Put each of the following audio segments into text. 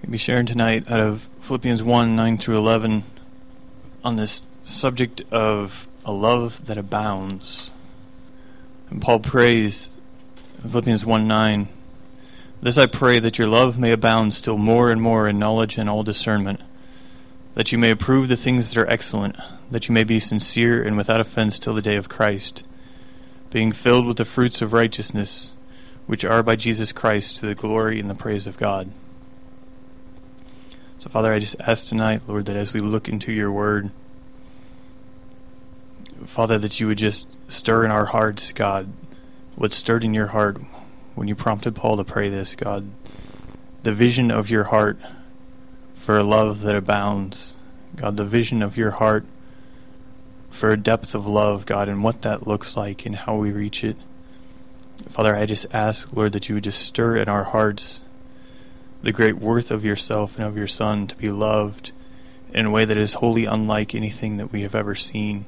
I'll be sharing tonight out of Philippians 1, 9 through 11 on this subject of a love that abounds. And Paul prays in Philippians 1, 9, "This I pray, that your love may abound still more and more in knowledge and all discernment, that you may approve the things that are excellent, that you may be sincere and without offense till the day of Christ, being filled with the fruits of righteousness, which are by Jesus Christ to the glory and the praise of God." So, Father, I just ask tonight, Lord, that as we look into your word, Father, that you would just stir in our hearts, God, what stirred in your heart when you prompted Paul to pray this, God, the vision of your heart for a love that abounds, God, the vision of your heart for a depth of love, God, and what that looks like and how we reach it. Father, I just ask, Lord, that you would just stir in our hearts the great worth of yourself and of your Son to be loved in a way that is wholly unlike anything that we have ever seen.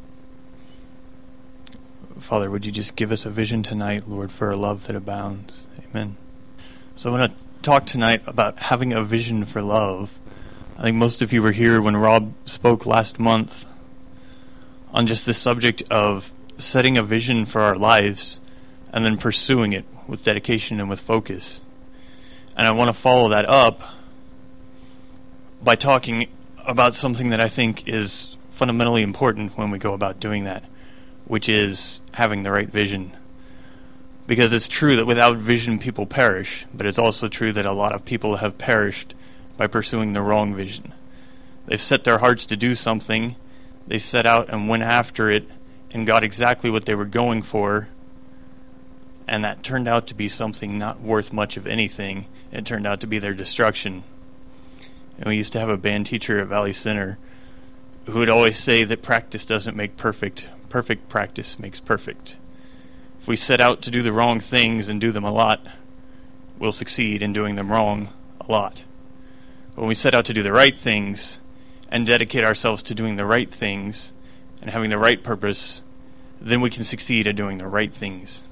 Father, would you just give us a vision tonight, Lord, for a love that abounds. Amen. So I want to talk tonight about having a vision for love. I think most of you were here when Rob spoke last month on just the subject of setting a vision for our lives and then pursuing it with dedication and with focus. And I want to follow that up by talking about something that I think is fundamentally important when we go about doing that, which is having the right vision. Because it's true that without vision people perish, but it's also true that a lot of people have perished by pursuing the wrong vision. They've set their hearts to do something, they set out and went after it, and got exactly what they were going for, and that turned out to be something not worth much of anything. It turned out to be their destruction. And we used to have a band teacher at Valley Center who would always say that practice doesn't make perfect. Perfect practice makes perfect. If we set out to do the wrong things and do them a lot, we'll succeed in doing them wrong a lot. When we set out to do the right things and dedicate ourselves to doing the right things and having the right purpose, then we can succeed at doing the right things.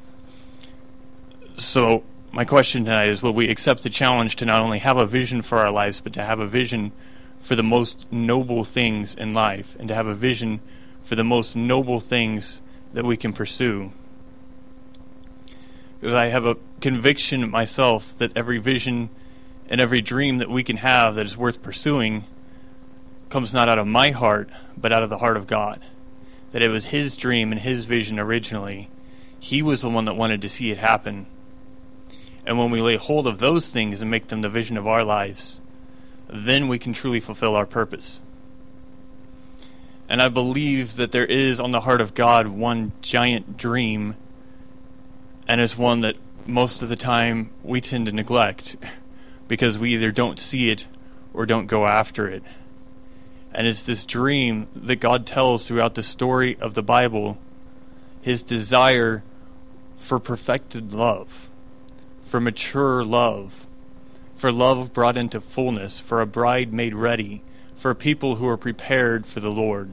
So my question tonight is, will we accept the challenge to not only have a vision for our lives, but to have a vision for the most noble things in life, and to have a vision for the most noble things that we can pursue? Because I have a conviction myself that every vision and every dream that we can have that is worth pursuing comes not out of my heart, but out of the heart of God. That it was His dream and His vision originally. He was the one that wanted to see it happen. And when we lay hold of those things and make them the vision of our lives, then we can truly fulfill our purpose. And I believe that there is on the heart of God one giant dream, and it's one that most of the time we tend to neglect because we either don't see it or don't go after it. And it's this dream that God tells throughout the story of the Bible, His desire for perfected love, for mature love, for love brought into fullness, for a bride made ready, for people who are prepared for the Lord.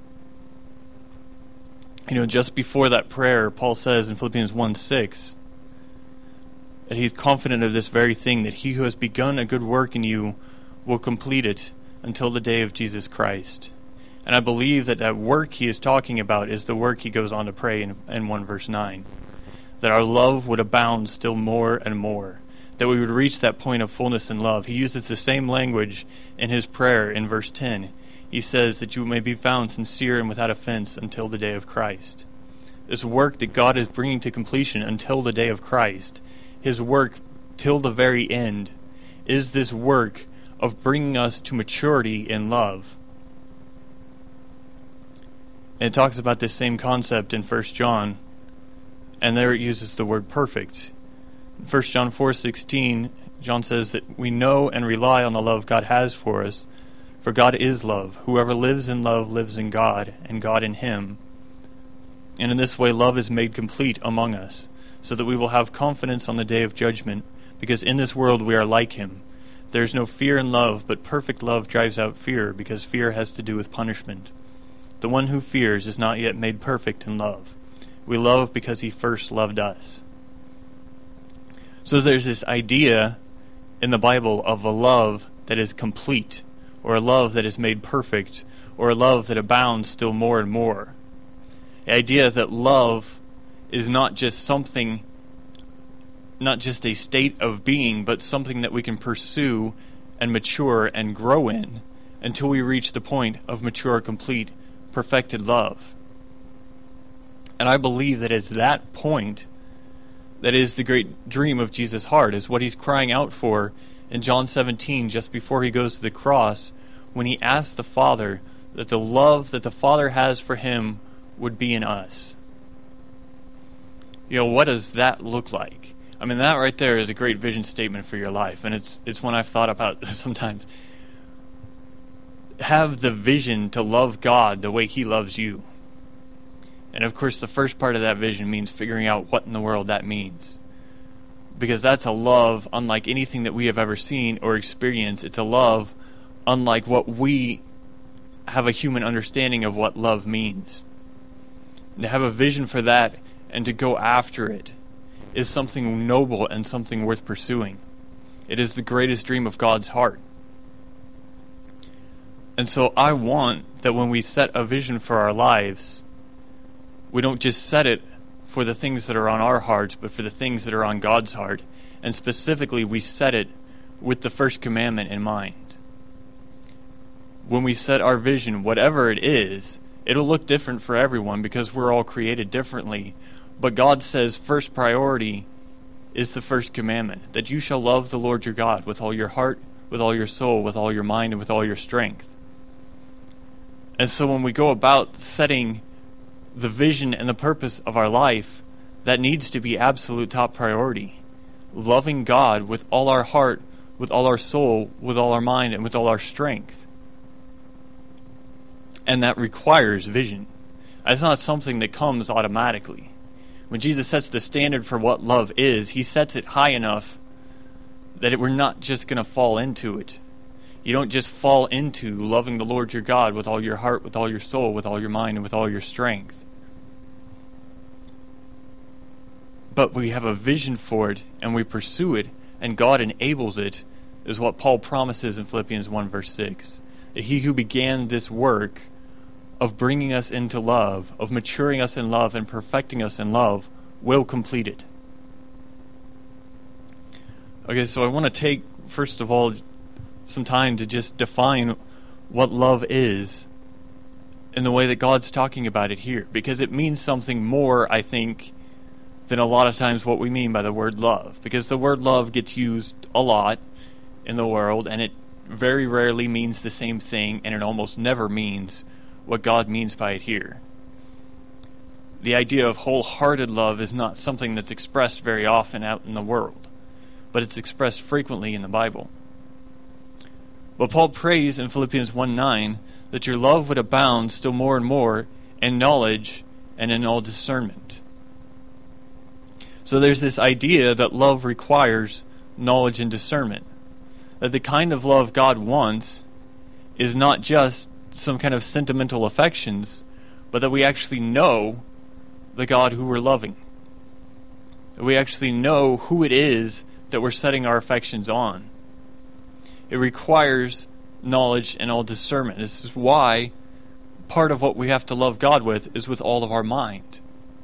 You know, just before that prayer, Paul says in Philippians 1:6 that he's confident of this very thing, that he who has begun a good work in you will complete it until the day of Jesus Christ. And I believe that that work he is talking about is the work he goes on to pray in 1 verse 9. That our love would abound still more and more. That we would reach that point of fullness in love. He uses the same language in his prayer in verse 10. He says that you may be found sincere and without offense until the day of Christ. This work that God is bringing to completion until the day of Christ, His work till the very end, is this work of bringing us to maturity in love. And it talks about this same concept in 1 John, and there it uses the word perfect. In 1 John 4:16, John says that we know and rely on the love God has for us, for God is love. Whoever lives in love lives in God, and God in him. And in this way love is made complete among us, so that we will have confidence on the day of judgment, because in this world we are like Him. There is no fear in love, but perfect love drives out fear, because fear has to do with punishment. The one who fears is not yet made perfect in love. We love because He first loved us. So there's this idea in the Bible of a love that is complete, or a love that is made perfect, or a love that abounds still more and more. The idea that love is not just something, not just a state of being, but something that we can pursue and mature and grow in until we reach the point of mature, complete, perfected love. And I believe that it's that point that is the great dream of Jesus' heart, is what he's crying out for in John 17, just before he goes to the cross, when he asks the Father that the love that the Father has for him would be in us. You know, what does that look like? I mean, that right there is a great vision statement for your life, and it's one I've thought about sometimes. Have the vision to love God the way he loves you. And of course, the first part of that vision means figuring out what in the world that means. Because that's a love unlike anything that we have ever seen or experienced. It's a love unlike what we have a human understanding of what love means. And to have a vision for that and to go after it is something noble and something worth pursuing. It is the greatest dream of God's heart. And so I want that when we set a vision for our lives, we don't just set it for the things that are on our hearts, but for the things that are on God's heart. And specifically, we set it with the first commandment in mind. When we set our vision, whatever it is, it'll look different for everyone because we're all created differently. But God says first priority is the first commandment, that you shall love the Lord your God with all your heart, with all your soul, with all your mind, and with all your strength. And so when we go about setting the vision and the purpose of our life, that needs to be absolute top priority. Loving God with all our heart, with all our soul, with all our mind, and with all our strength. And that requires vision. That's not something that comes automatically. When Jesus sets the standard for what love is, he sets it high enough that we're not just going to fall into it. You don't just fall into loving the Lord your God with all your heart, with all your soul, with all your mind, and with all your strength. But we have a vision for it, and we pursue it, and God enables it, is what Paul promises in Philippians 1 verse 6. That he who began this work of bringing us into love, of maturing us in love and perfecting us in love, will complete it. Okay, so I want to take, first of all, some time to just define what love is in the way that God's talking about it here, because it means something more, I think, than a lot of times what we mean by the word love. Because the word love gets used a lot in the world, and it very rarely means the same thing, and it almost never means what God means by it here. The idea of wholehearted love is not something that's expressed very often out in the world, but it's expressed frequently in the Bible. But Paul prays in Philippians 1:9 that your love would abound still more and more in knowledge and in all discernment. So there's this idea that love requires knowledge and discernment. That the kind of love God wants is not just some kind of sentimental affections, but that we actually know the God who we're loving. That we actually know who it is that we're setting our affections on. It requires knowledge and all discernment. This is why part of what we have to love God with is with all of our mind.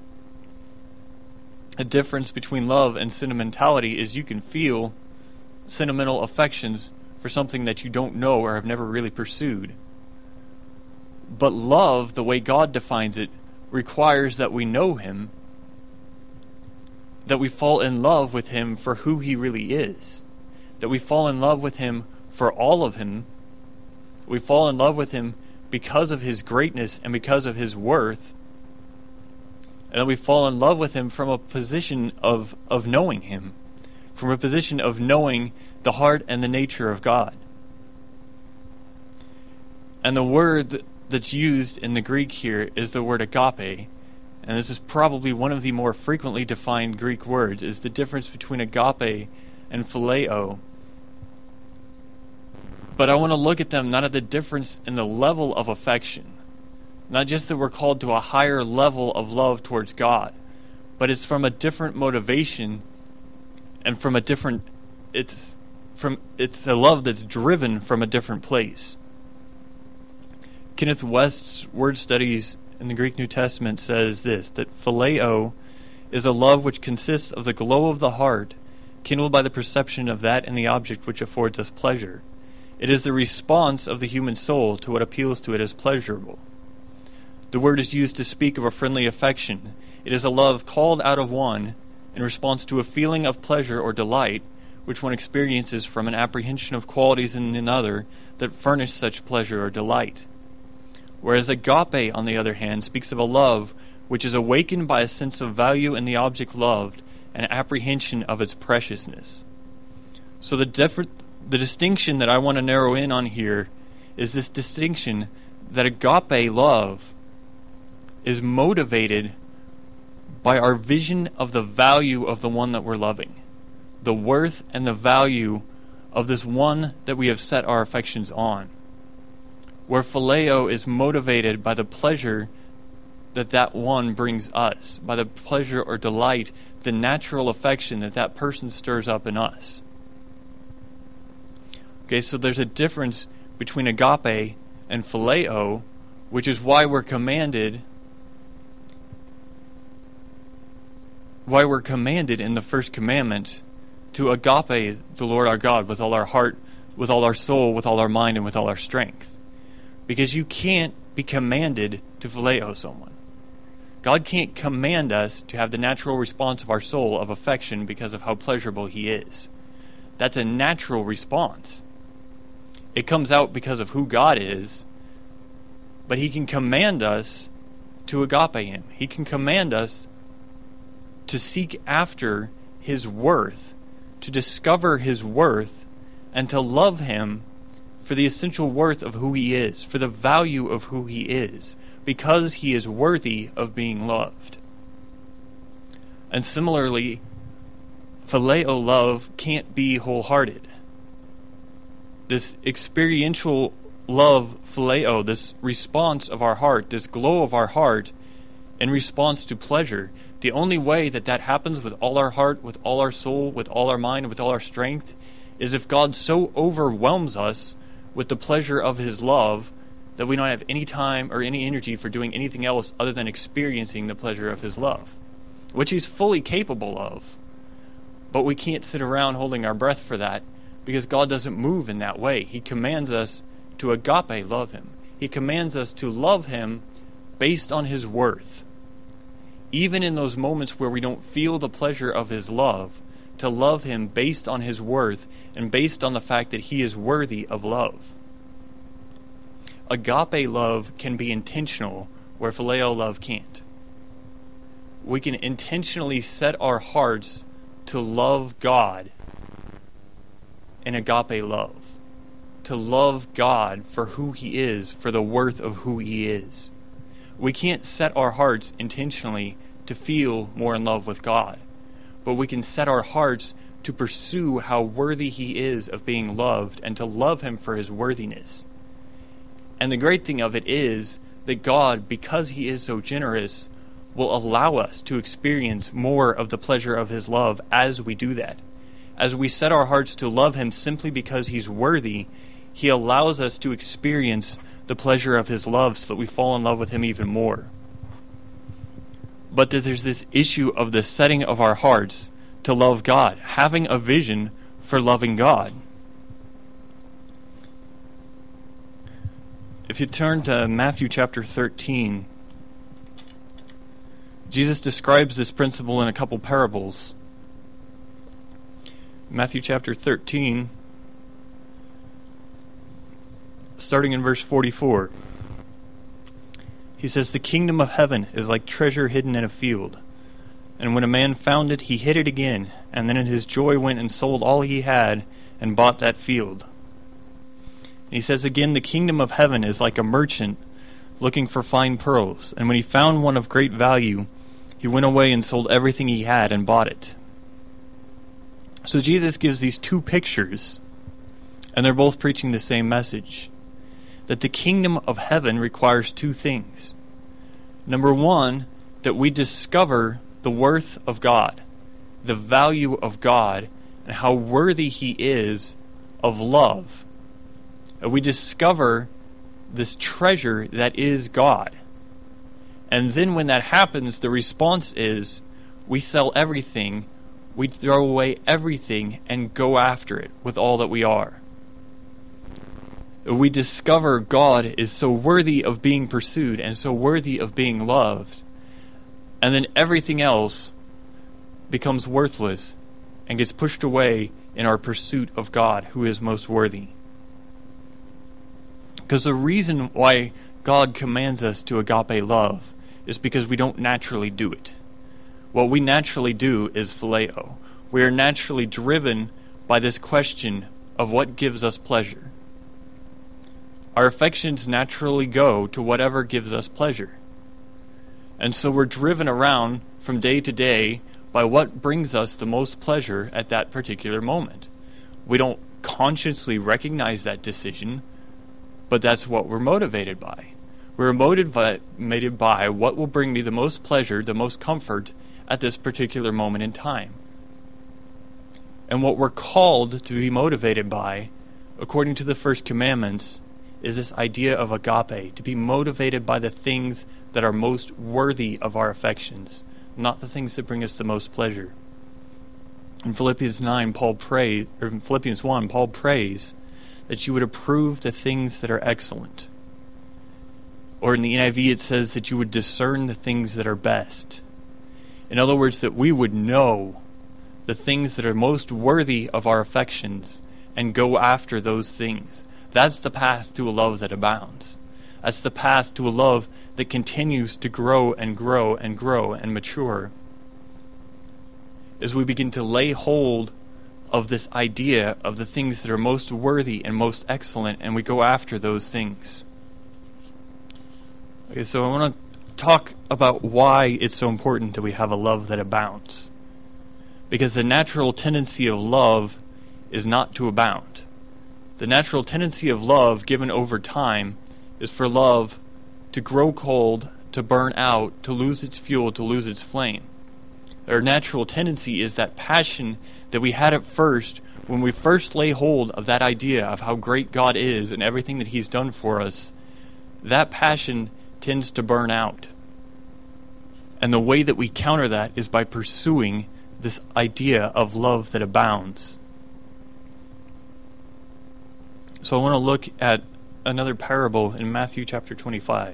A difference between love and sentimentality is you can feel sentimental affections for something that you don't know or have never really pursued. But love, the way God defines it, requires that we know Him, that we fall in love with Him for who He really is, that we fall in love with Him for all of Him, we fall in love with Him because of His greatness and because of His worth, and that we fall in love with Him from a position of knowing Him, from a position of knowing the heart and the nature of God. And the word that's used in the Greek here is the word agape, and this is probably one of the more frequently defined Greek words, is the difference between agape and phileo. But I want to look at them not at the difference in the level of affection, not just that we're called to a higher level of love towards God, but it's from a different motivation and from a different it's a love that's driven from a different place. Kenneth West's word studies in the Greek New Testament says this, that phileo is a love which consists of the glow of the heart, kindled by the perception of that in the object which affords us pleasure. It is the response of the human soul to what appeals to it as pleasurable. The word is used to speak of a friendly affection. It is a love called out of one in response to a feeling of pleasure or delight, which one experiences from an apprehension of qualities in another that furnish such pleasure or delight. Whereas agape, on the other hand, speaks of a love which is awakened by a sense of value in the object loved and apprehension of its preciousness. So the distinction that I want to narrow in on here is this distinction that agape love is motivated by our vision of the value of the one that we're loving, the worth and the value of this one that we have set our affections on. Where phileo is motivated by the pleasure that one brings us, by the pleasure or delight, the natural affection that person stirs up in us. Okay, so there's a difference between agape and phileo, which is why we're commanded in the first commandment to agape the Lord our God with all our heart, with all our soul, with all our mind, and with all our strength. Because you can't be commanded to phileo someone. God can't command us to have the natural response of our soul of affection because of how pleasurable He is. That's a natural response. It comes out because of who God is, but He can command us to agape Him. He can command us to seek after His worth, to discover His worth, and to love Him for the essential worth of who He is, for the value of who He is, because He is worthy of being loved. And similarly, phileo love can't be wholehearted. This experiential love, phileo, this response of our heart, this glow of our heart in response to pleasure, the only way that happens with all our heart, with all our soul, with all our mind, with all our strength, is if God so overwhelms us with the pleasure of His love that we don't have any time or any energy for doing anything else other than experiencing the pleasure of His love, which He's fully capable of. But we can't sit around holding our breath for that, because God doesn't move in that way. He commands us to agape love Him. He commands us to love Him based on His worth. Even in those moments where we don't feel the pleasure of His love, to love Him based on His worth and based on the fact that He is worthy of love. Agape love can be intentional, where phileo love can't. We can intentionally set our hearts to love God in agape love, to love God for who He is, for the worth of who He is. We can't set our hearts intentionally to feel more in love with God, but we can set our hearts to pursue how worthy He is of being loved and to love Him for His worthiness. And the great thing of it is that God, because He is so generous, will allow us to experience more of the pleasure of His love as we do that. As we set our hearts to love Him simply because He's worthy, He allows us to experience the pleasure of His love so that we fall in love with Him even more. But there's this issue of the setting of our hearts to love God, having a vision for loving God. If you turn to Matthew chapter 13, Jesus describes this principle in a couple parables. Matthew chapter 13, starting in verse 44. He says, "The kingdom of heaven is like treasure hidden in a field. And when a man found it, he hid it again, and then in his joy went and sold all he had and bought that field." And he says again, "The kingdom of heaven is like a merchant looking for fine pearls. And when he found one of great value, he went away and sold everything he had and bought it." So Jesus gives these two pictures, and they're both preaching the same message. That the kingdom of heaven requires two things. Number one, that we discover the worth of God, the value of God, and how worthy He is of love. And we discover this treasure that is God. And then when that happens, the response is we sell everything, we throw away everything, and go after it with all that we are. We discover God is so worthy of being pursued and so worthy of being loved. And then everything else becomes worthless and gets pushed away in our pursuit of God, who is most worthy. Because the reason why God commands us to agape love is because we don't naturally do it. What we naturally do is phileo. We are naturally driven by this question of what gives us pleasure. Our affections naturally go to whatever gives us pleasure. And so we're driven around from day to day by what brings us the most pleasure at that particular moment. We don't consciously recognize that decision, but that's what we're motivated by. We're motivated by what will bring me the most pleasure, the most comfort at this particular moment in time. And what we're called to be motivated by, according to the first commandments, is this idea of agape, to be motivated by the things that are most worthy of our affections, not the things that bring us the most pleasure. In Philippians 1, Paul prays that you would approve the things that are excellent. Or in the NIV it says that you would discern the things that are best. In other words, that we would know the things that are most worthy of our affections and go after those things. That's the path to a love that abounds. That's the path to a love that continues to grow and grow and grow and mature. As we begin to lay hold of this idea of the things that are most worthy and most excellent, and we go after those things. Okay, so I want to talk about why it's so important that we have a love that abounds. Because the natural tendency of love is not to abound. The natural tendency of love, given over time, is for love to grow cold, to burn out, to lose its fuel, to lose its flame. Our natural tendency is that passion that we had at first, when we first lay hold of that idea of how great God is and everything that He's done for us, that passion tends to burn out. And the way that we counter that is by pursuing this idea of love that abounds. So I want to look at another parable in Matthew chapter 25.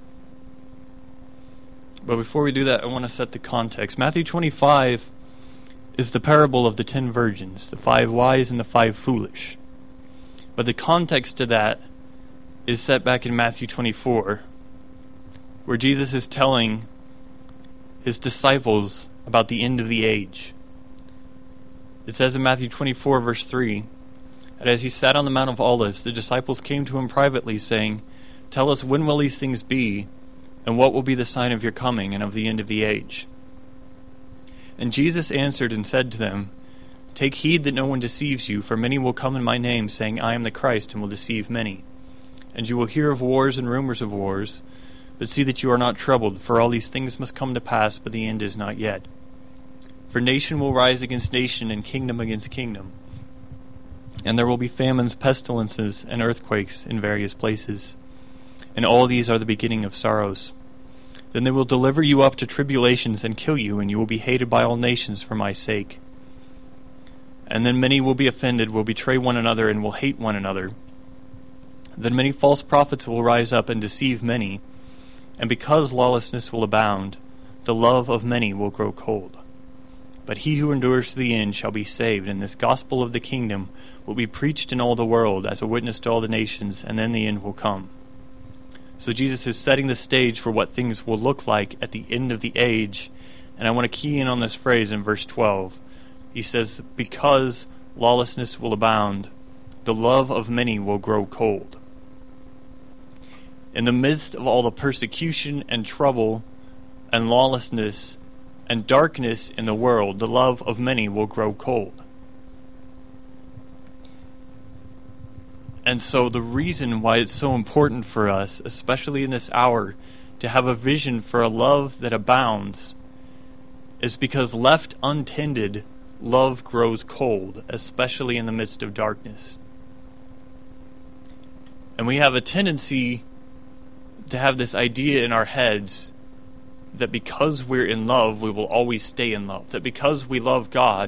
But before we do that, I want to set the context. Matthew 25 is the parable of the 10 virgins, the 5 wise and the 5 foolish. But the context to that is set back in Matthew 24, where Jesus is telling His disciples about the end of the age. It says in Matthew 24, verse 3, "And as He sat on the Mount of Olives, the disciples came to Him privately, saying, 'Tell us, when will these things be? And what will be the sign of your coming and of the end of the age?' And Jesus answered and said to them, 'Take heed that no one deceives you, for many will come in my name, saying, I am the Christ, and will deceive many. And you will hear of wars and rumors of wars, but see that you are not troubled, for all these things must come to pass, but the end is not yet. For nation will rise against nation, and kingdom against kingdom. And there will be famines, pestilences, and earthquakes in various places. And all these are the beginning of sorrows. Then they will deliver you up to tribulations and kill you, and you will be hated by all nations for my sake. And then many will be offended, will betray one another, and will hate one another. Then many false prophets will rise up and deceive many. And because lawlessness will abound, the love of many will grow cold. But he who endures to the end shall be saved, and this gospel of the kingdom will be preached in all the world as a witness to all the nations, and then the end will come.'" So Jesus is setting the stage for what things will look like at the end of the age. And I want to key in on this phrase in verse 12. He says, "Because lawlessness will abound, the love of many will grow cold." In the midst of all the persecution and trouble and lawlessness and darkness in the world, the love of many will grow cold. And so the reason why it's so important for us, especially in this hour, to have a vision for a love that abounds, is because left untended, love grows cold, especially in the midst of darkness. And we have a tendency to have this idea in our heads that because we're in love, we will always stay in love. That because we love God,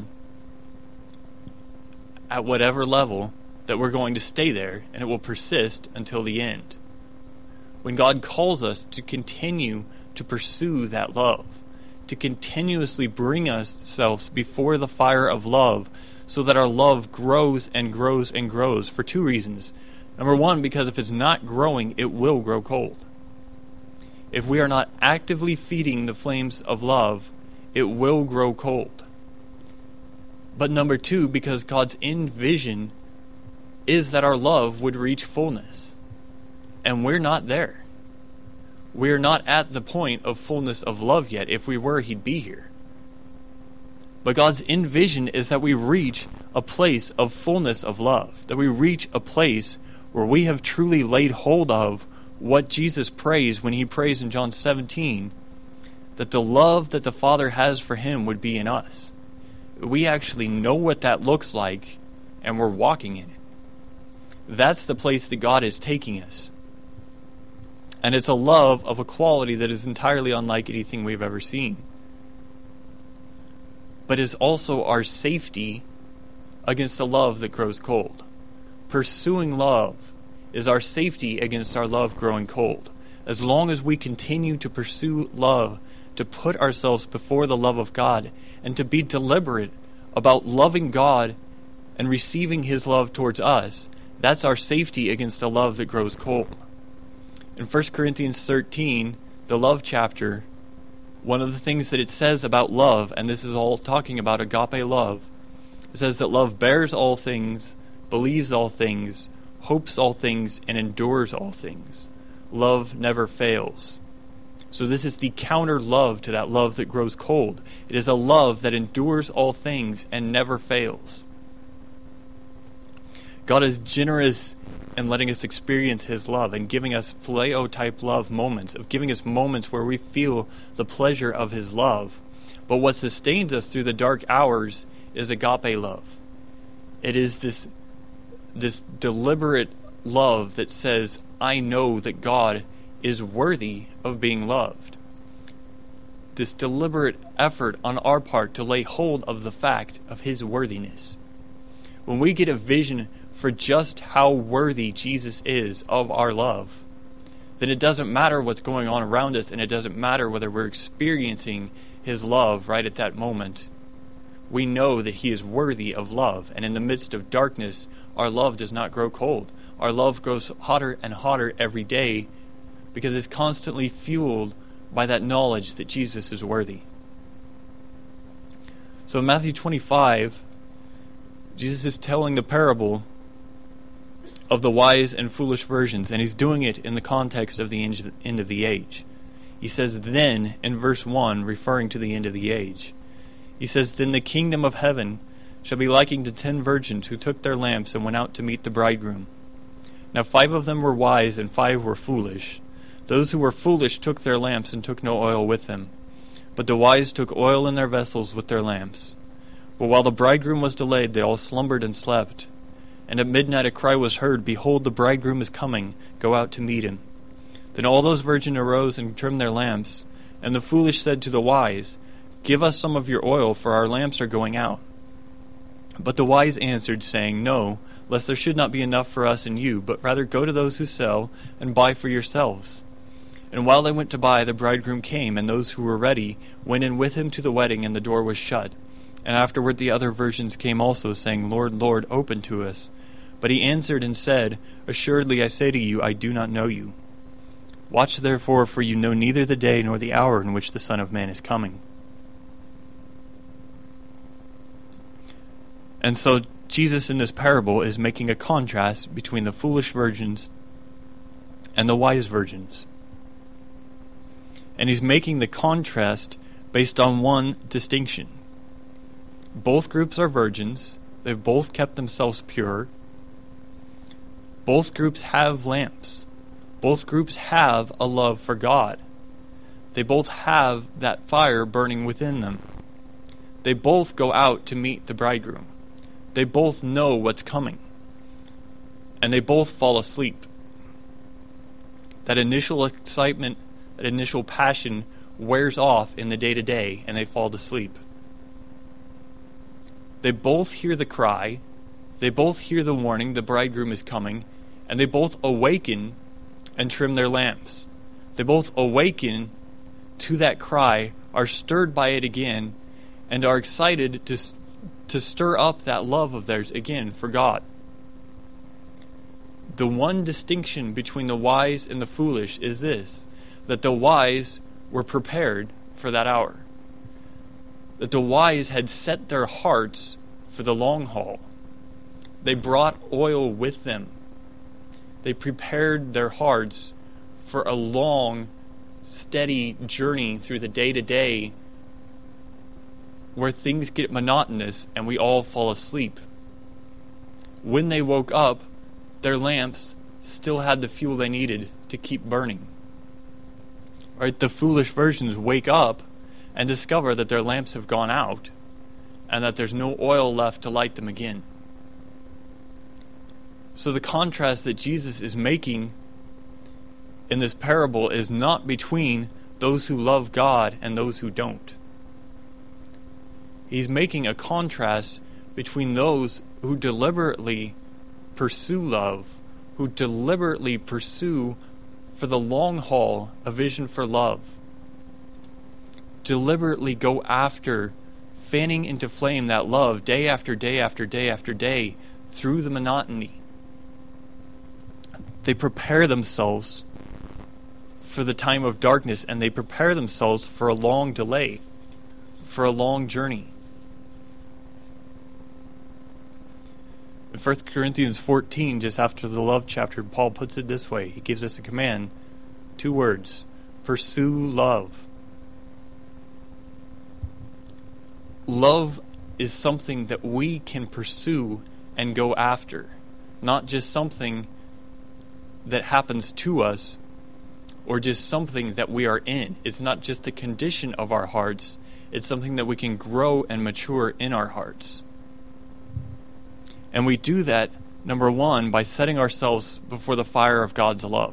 at whatever level, that we're going to stay there, and it will persist until the end. When God calls us to continue to pursue that love, to continuously bring ourselves before the fire of love, so that our love grows and grows and grows, for two reasons. Number one, because if it's not growing, it will grow cold. If we are not actively feeding the flames of love, it will grow cold. But number two, because God's end vision is that our love would reach fullness. And we're not there. We're not at the point of fullness of love yet. If we were, He'd be here. But God's end vision is that we reach a place of fullness of love. That we reach a place where we have truly laid hold of what Jesus prays when He prays in John 17, that the love that the Father has for Him would be in us. We actually know what that looks like, and we're walking in it. That's the place that God is taking us. And it's a love of a quality that is entirely unlike anything we've ever seen. But it's also our safety against a love that grows cold. Pursuing love is our safety against our love growing cold. As long as we continue to pursue love, to put ourselves before the love of God, and to be deliberate about loving God and receiving His love towards us, that's our safety against a love that grows cold. In 1 Corinthians 13, the love chapter, one of the things that it says about love, and this is all talking about agape love, it says that love bears all things, believes all things, hopes all things, and endures all things. Love never fails. So this is the counter love to that love that grows cold. It is a love that endures all things and never fails. God is generous in letting us experience His love and giving us phileo-type love moments, of giving us moments where we feel the pleasure of His love. But what sustains us through the dark hours is agape love. It is this deliberate love that says, I know that God is worthy of being loved. This deliberate effort on our part to lay hold of the fact of His worthiness. When we get a vision for just how worthy Jesus is of our love, then it doesn't matter what's going on around us, and it doesn't matter whether we're experiencing His love right at that moment. We know that He is worthy of love, and in the midst of darkness, our love does not grow cold. Our love grows hotter and hotter every day because it's constantly fueled by that knowledge that Jesus is worthy. So in Matthew 25, Jesus is telling the parable of the wise and foolish virgins, and He's doing it in the context of the end of the age. He says, then, in verse 1, referring to the end of the age, He says, then the kingdom of heaven shall be likened to 10 virgins who took their lamps and went out to meet the bridegroom. Now 5 of them were wise and 5 were foolish. Those who were foolish took their lamps and took no oil with them. But the wise took oil in their vessels with their lamps. But while the bridegroom was delayed, they all slumbered and slept. And at midnight a cry was heard, behold, the bridegroom is coming, go out to meet him. Then all those virgins arose and trimmed their lamps. And the foolish said to the wise, give us some of your oil, for our lamps are going out. But the wise answered, saying, no, lest there should not be enough for us and you, but rather go to those who sell, and buy for yourselves. And while they went to buy, the bridegroom came, and those who were ready went in with him to the wedding, and the door was shut. And afterward the other virgins came also, saying, Lord, Lord, open to us. But he answered and said, assuredly I say to you, I do not know you. Watch therefore, for you know neither the day nor the hour in which the Son of Man is coming. And so Jesus in this parable is making a contrast between the foolish virgins and the wise virgins. And He's making the contrast based on one distinction. Both groups are virgins. They've both kept themselves pure. Both groups have lamps. Both groups have a love for God. They both have that fire burning within them. They both go out to meet the bridegroom. They both know what's coming. And they both fall asleep. that initial excitement, that initial passion wears off in the day-to-day, and they fall to sleep. They both hear the cry, they both hear the warning, the bridegroom is coming, and they both awaken and trim their lamps. They both awaken to that cry, are stirred by it again, and are excited to stir up that love of theirs again for God. The one distinction between the wise and the foolish is this, that the wise were prepared for that hour. That the wise had set their hearts for the long haul. They brought oil with them. They prepared their hearts for a long, steady journey through the day-to-day where things get monotonous and we all fall asleep. When they woke up, their lamps still had the fuel they needed to keep burning. Right? The foolish versions wake up and discover that their lamps have gone out and that there's no oil left to light them again. So the contrast that Jesus is making in this parable is not between those who love God and those who don't. He's making a contrast between those who deliberately pursue love, who deliberately pursue for the long haul a vision for love, deliberately go after fanning into flame that love day after day after day after day through the monotony. They prepare themselves for the time of darkness, and they prepare themselves for a long delay, for a long journey. In 1 Corinthians 14, just after the love chapter, Paul puts it this way. He gives us a command, 2 words, pursue love. Love is something that we can pursue and go after, not just something that happens to us or just something that we are in. It's not just the condition of our hearts, it's something that we can grow and mature in our hearts. And we do that, number one, by setting ourselves before the fire of God's love.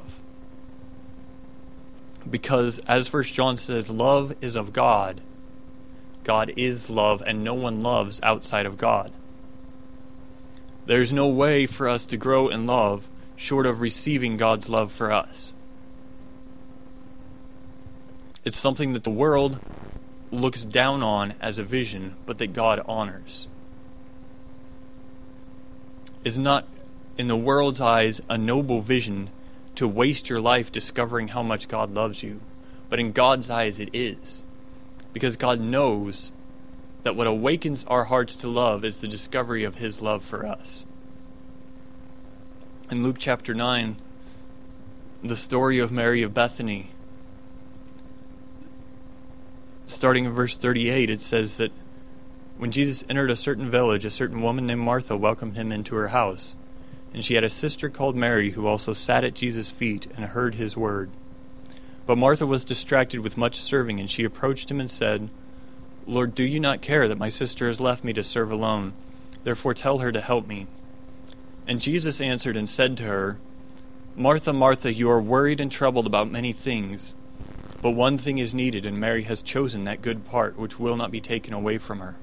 Because, as 1 John says, love is of God. God is love, and no one loves outside of God. There's no way for us to grow in love short of receiving God's love for us. It's something that the world looks down on as a vision, but that God honors. It's not, in the world's eyes, a noble vision to waste your life discovering how much God loves you. But in God's eyes it is. Because God knows that what awakens our hearts to love is the discovery of His love for us. In Luke chapter 9, the story of Mary of Bethany, starting in verse 38, it says that when Jesus entered a certain village, a certain woman named Martha welcomed Him into her house. And she had a sister called Mary who also sat at Jesus' feet and heard His word. But Martha was distracted with much serving, and she approached Him and said, Lord, do you not care that my sister has left me to serve alone? Therefore tell her to help me. And Jesus answered and said to her, Martha, Martha, you are worried and troubled about many things, but one thing is needed, and Mary has chosen that good part which will not be taken away from her.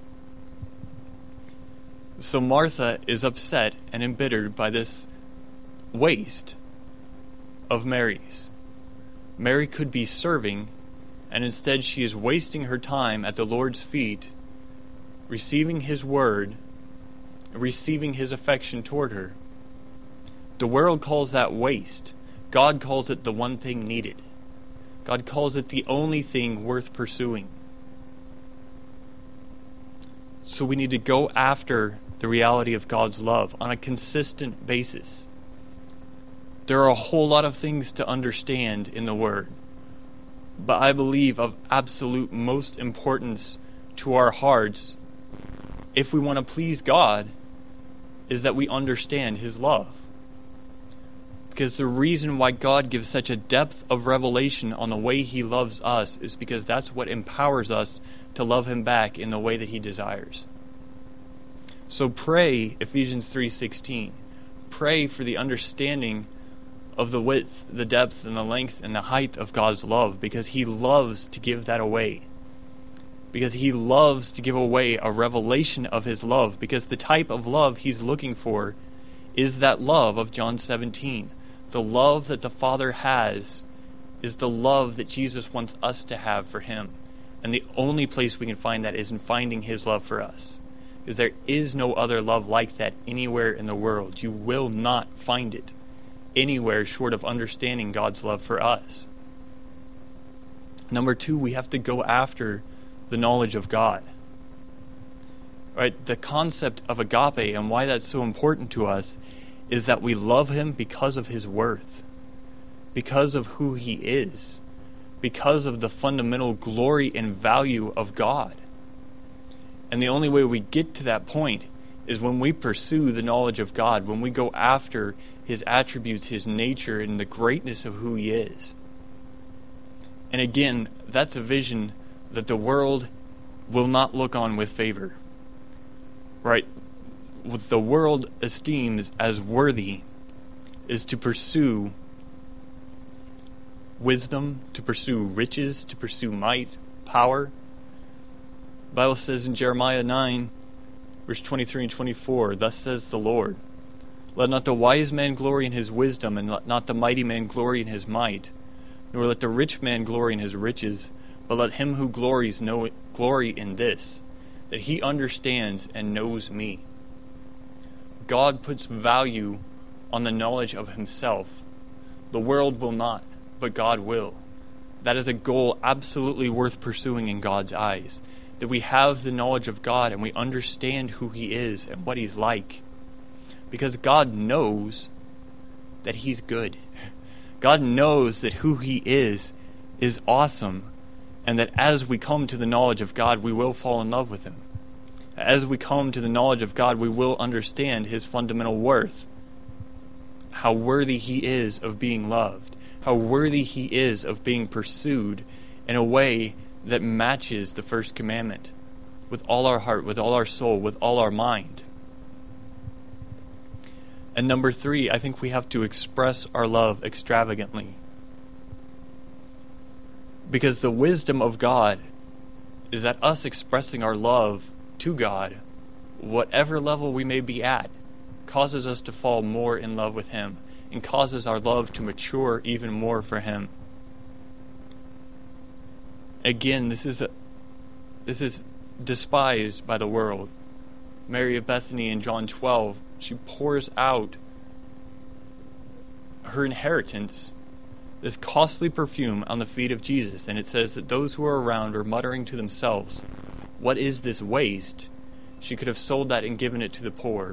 So Martha is upset and embittered by this waste of Mary's. Mary could be serving, and instead she is wasting her time at the Lord's feet, receiving His word, receiving His affection toward her. The world calls that waste. God calls it the one thing needed. God calls it the only thing worth pursuing. So we need to go after the reality of God's love on a consistent basis. There are a whole lot of things to understand in the Word, but I believe of absolute most importance to our hearts, if we want to please God, is that we understand His love. Because the reason why God gives such a depth of revelation on the way He loves us is because that's what empowers us to love Him back in the way that He desires. So pray, Ephesians 3:16. Pray for the understanding of the width, the depth, and the length, and the height of God's love, because he loves to give that away. Because he loves to give away a revelation of his love, because the type of love he's looking for is that love of John 17. The love that the Father has is the love that Jesus wants us to have for him. And the only place we can find that is in finding his love for us. Because there is no other love like that anywhere in the world. You will not find it anywhere short of understanding God's love for us. Number 2, we have to go after the knowledge of God. Right? The concept of agape and why that's so important to us is that we love him because of his worth, because of who he is, because of the fundamental glory and value of God. And the only way we get to that point is when we pursue the knowledge of God, when we go after his attributes, his nature, and the greatness of who he is. And again, that's a vision that the world will not look on with favor. Right? What the world esteems as worthy is to pursue wisdom, to pursue riches, to pursue might, power. The Bible says in Jeremiah 9, verse 23 and 24, "Thus says the Lord, let not the wise man glory in his wisdom, and let not the mighty man glory in his might, nor let the rich man glory in his riches, but let him who glories glory in this, that he understands and knows me." God puts value on the knowledge of himself. The world will not, but God will. That is a goal absolutely worth pursuing in God's eyes. That we have the knowledge of God and we understand who he is and what he's like. Because God knows that he's good. God knows that who he is awesome. And that as we come to the knowledge of God, we will fall in love with him. As we come to the knowledge of God, we will understand his fundamental worth. How worthy he is of being loved. How worthy he is of being pursued in a way that matches the first commandment. With all our heart, with all our soul, with all our mind. And number 3, I think we have to express our love extravagantly. Because the wisdom of God is that us expressing our love to God, whatever level we may be at, causes us to fall more in love with him and causes our love to mature even more for him. Again, this is despised by the world. Mary of Bethany in John 12, she pours out her inheritance, this costly perfume, on the feet of Jesus, and it says that those who are around are muttering to themselves, "What is this waste? She could have sold that and given it to the poor."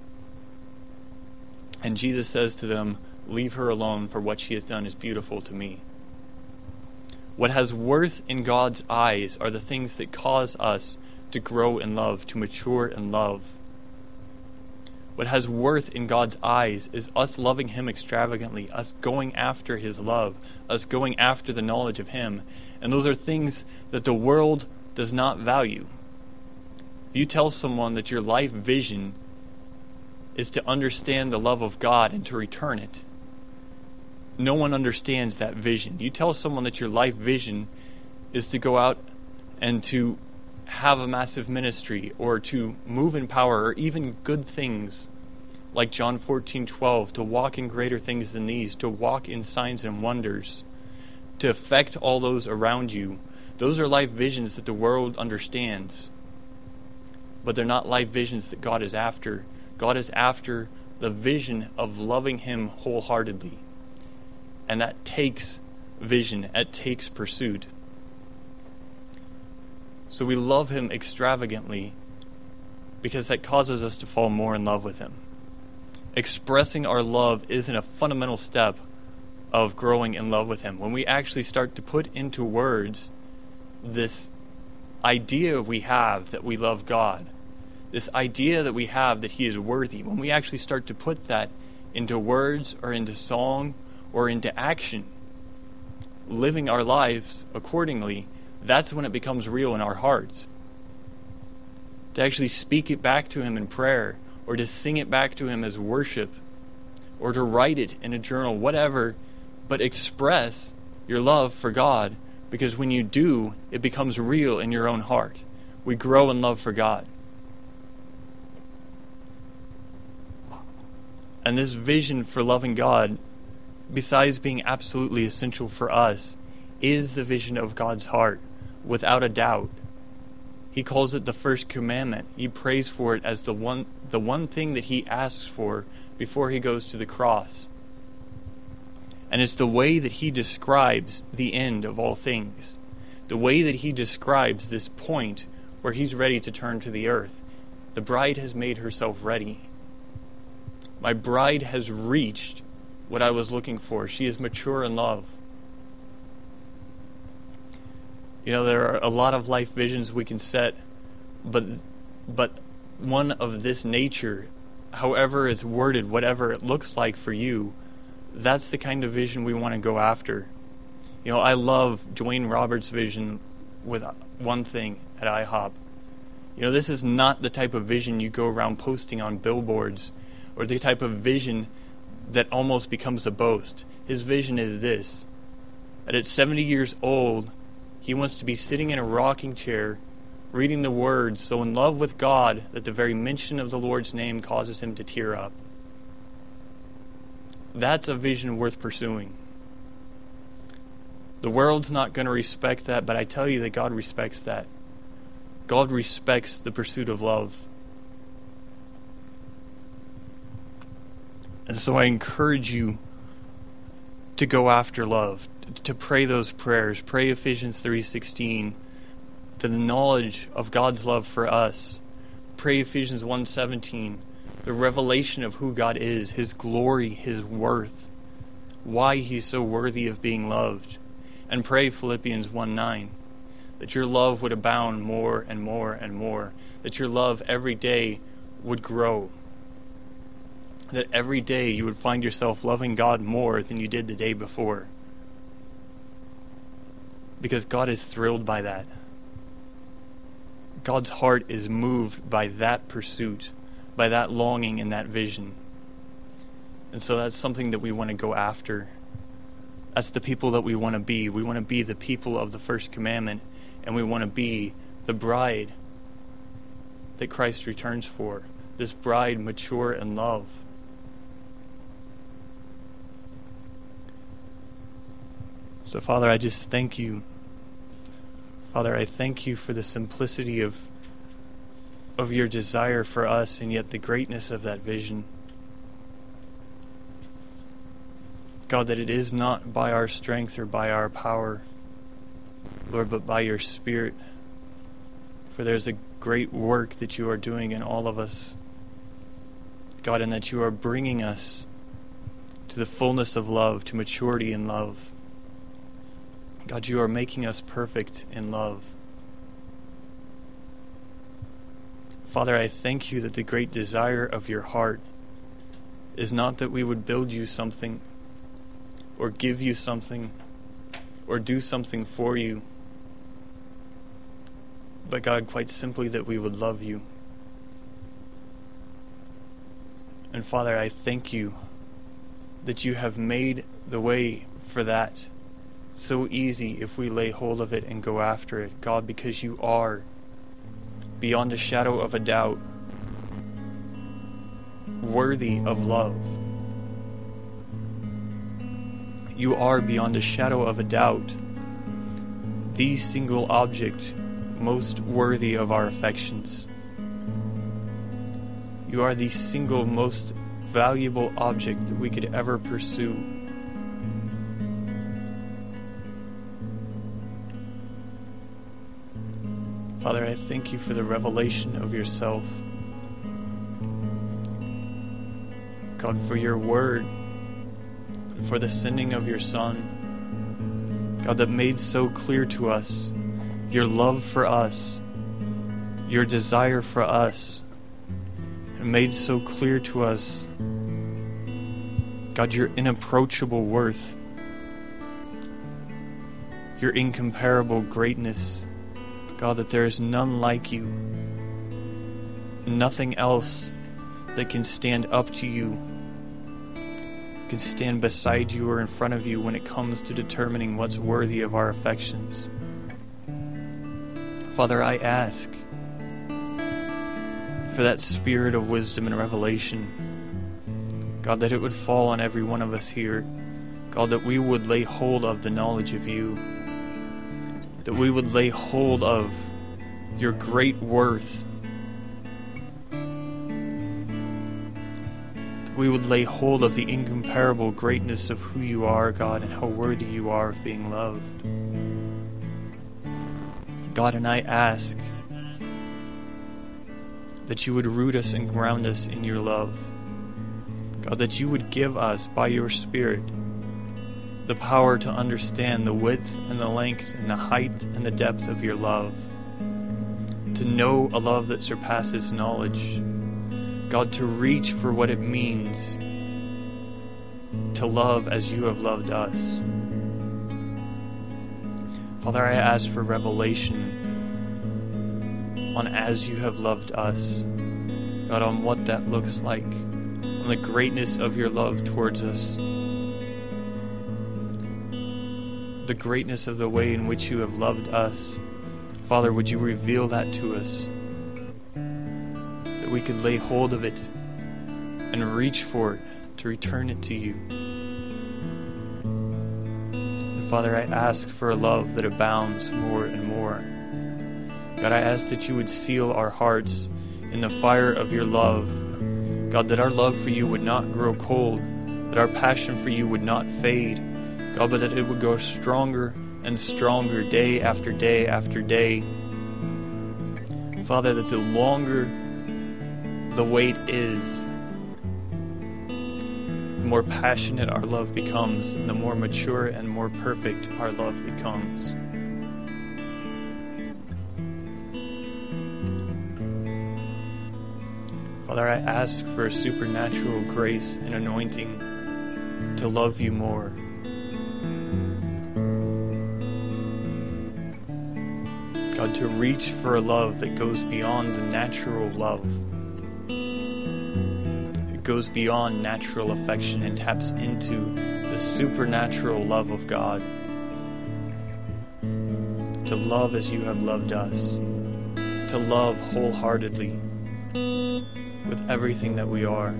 And Jesus says to them, "Leave her alone, for what she has done is beautiful to me." What has worth in God's eyes are the things that cause us to grow in love, to mature in love. What has worth in God's eyes is us loving him extravagantly, us going after his love, us going after the knowledge of him. And those are things that the world does not value. If you tell someone that your life vision is to understand the love of God and to return it, no one understands that vision. You tell someone that your life vision is to go out and to have a massive ministry or to move in power or even good things like John 14:12, to walk in greater things than these, to walk in signs and wonders, to affect all those around you. Those are life visions that the world understands. But they're not life visions that God is after. God is after the vision of loving him wholeheartedly. And that takes vision. It takes pursuit. So we love him extravagantly because that causes us to fall more in love with him. Expressing our love isn't a fundamental step of growing in love with him. When we actually start to put into words this idea we have that we love God, this idea that we have that he is worthy, when we actually start to put that into words or into song or into action, living our lives accordingly, that's when it becomes real in our hearts. To actually speak it back to him in prayer, or to sing it back to him as worship, or to write it in a journal, whatever, but express your love for God, because when you do, it becomes real in your own heart. We grow in love for God. And this vision for loving God, besides being absolutely essential for us, is the vision of God's heart, without a doubt. He calls it the first commandment. He prays for it as the one thing that he asks for before he goes to the cross. And it's the way that he describes the end of all things. The way that he describes this point where he's ready to turn to the earth. The bride has made herself ready. My bride has reached what I was looking for. She is mature in love. There are a lot of life visions we can set, but one of this nature, however it's worded, whatever it looks like for you, that's the kind of vision we want to go after. I love Dwayne Roberts' vision with one thing at IHOP. This is not the type of vision you go around posting on billboards, or the type of vision that almost becomes a boast. His vision is this: that at 70 years old, he wants to be sitting in a rocking chair, reading the words, so in love with God that the very mention of the Lord's name causes him to tear up. That's a vision worth pursuing. The world's not going to respect that, but I tell you that God respects that. God respects the pursuit of love. And so I encourage you to go after love, to pray those prayers. Pray Ephesians 3:16, the knowledge of God's love for us. Pray Ephesians 1:17, the revelation of who God is, His glory, His worth, why He's so worthy of being loved. And pray Philippians 1:9, that your love would abound more and more and more, that your love every day would grow, that every day you would find yourself loving God more than you did the day before. Because God is thrilled by that. God's heart is moved by that pursuit, by that longing and that vision. And so that's something that we want to go after. That's the people that we want to be. We want to be the people of the first commandment, and we want to be the bride that Christ returns for. This bride mature in love. So, Father, I just thank you. Father, I thank you for the simplicity of your desire for us, and yet the greatness of that vision. God, that it is not by our strength or by our power, Lord, but by your Spirit. For there's a great work that you are doing in all of us, God, and that you are bringing us to the fullness of love, to maturity in love. God, you are making us perfect in love. Father, I thank you that the great desire of your heart is not that we would build you something, or give you something, or do something for you, but God, quite simply that we would love you. And Father, I thank you that you have made the way for that so easy if we lay hold of it and go after it, God, because you are, beyond a shadow of a doubt, worthy of love. You are, beyond a shadow of a doubt, the single object most worthy of our affections. You are the single most valuable object that we could ever pursue. Father, I thank you for the revelation of yourself. God, for your word, and for the sending of your Son. God, that made so clear to us your love for us, your desire for us, and made so clear to us, God, your inapproachable worth, your incomparable greatness. God, that there is none like you, nothing else that can stand up to you. can stand beside you or in front of you when it comes to determining what's worthy of our affections. Father, I ask for that spirit of wisdom and revelation. God, that it would fall on every one of us here. God, that we would lay hold of the knowledge of you. That we would lay hold of your great worth. That we would lay hold of the incomparable greatness of who you are, God, and how worthy you are of being loved. God, and I ask that you would root us and ground us in your love. God, that you would give us, by your Spirit, the power to understand the width and the length and the height and the depth of your love. To know a love that surpasses knowledge. God, to reach for what it means to love as you have loved us. Father, I ask for revelation on as you have loved us. God, on what that looks like. On the greatness of your love towards us. The greatness of the way in which you have loved us. Father, would you reveal that to us? That we could lay hold of it and reach for it to return it to you. And Father, I ask for a love that abounds more and more. God, I ask that you would seal our hearts in the fire of your love. God, that our love for you would not grow cold, that our passion for you would not fade, God, but that it would grow stronger and stronger day after day after day. Father, that the longer the wait is, the more passionate our love becomes, and the more mature and more perfect our love becomes. Father, I ask for a supernatural grace and anointing to love you more. God, to reach for a love that goes beyond the natural love. It goes beyond natural affection and taps into the supernatural love of God. To love as you have loved us. To love wholeheartedly. With everything that we are.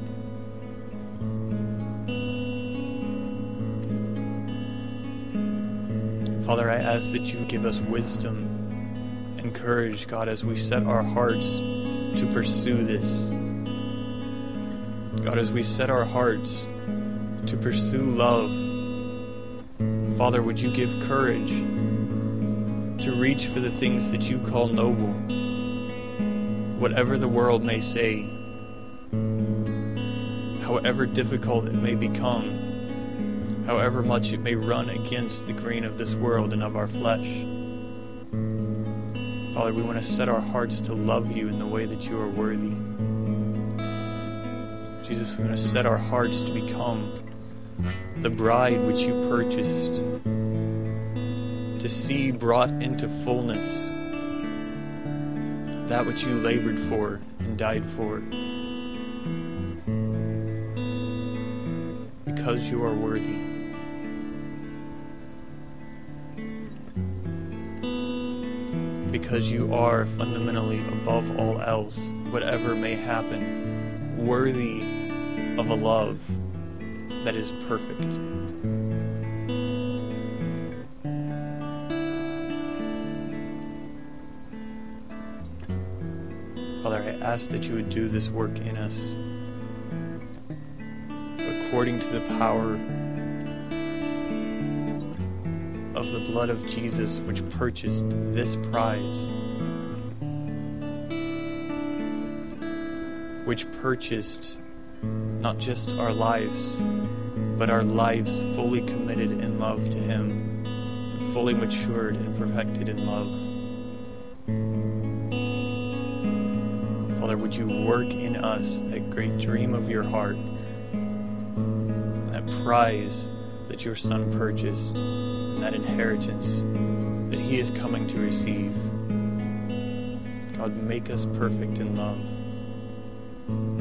Father, I ask that you give us wisdom and courage, God, as we set our hearts to pursue this. God, as we set our hearts to pursue love, Father, would you give courage to reach for the things that you call noble? Whatever the world may say, however difficult it may become, however much it may run against the grain of this world and of our flesh. Father, we want to set our hearts to love you in the way that you are worthy. Jesus, we want to set our hearts to become the bride which you purchased, to see brought into fullness that which you labored for and died for. Because you are worthy. Because you are fundamentally above all else, whatever may happen, worthy of a love that is perfect. Father, I ask that you would do this work in us according to the power of the blood of Jesus, which purchased this prize, which purchased not just our lives, but our lives fully committed in love to Him, fully matured and perfected in love. Father, would you work in us that great dream of your heart, that prize that your Son purchased, and that inheritance that He is coming to receive. God, make us perfect in love.